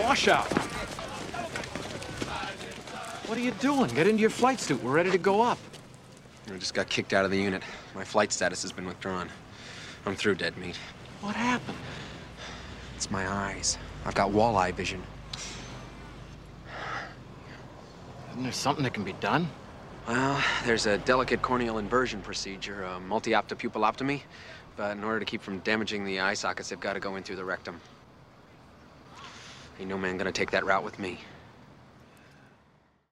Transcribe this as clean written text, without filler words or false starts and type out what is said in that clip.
washout. What are you doing? Get into your flight suit. We're ready to go up. I just got kicked out of the unit. My flight status has been withdrawn. I'm through, dead meat. What happened? It's my eyes. I've got walleye vision. Isn't there something that can be done? Well, there's a delicate corneal inversion procedure, a multi-opta pupiloptomy. But in order to keep from damaging the eye sockets, they've got to go in through the rectum. Ain't no man gonna take that route with me.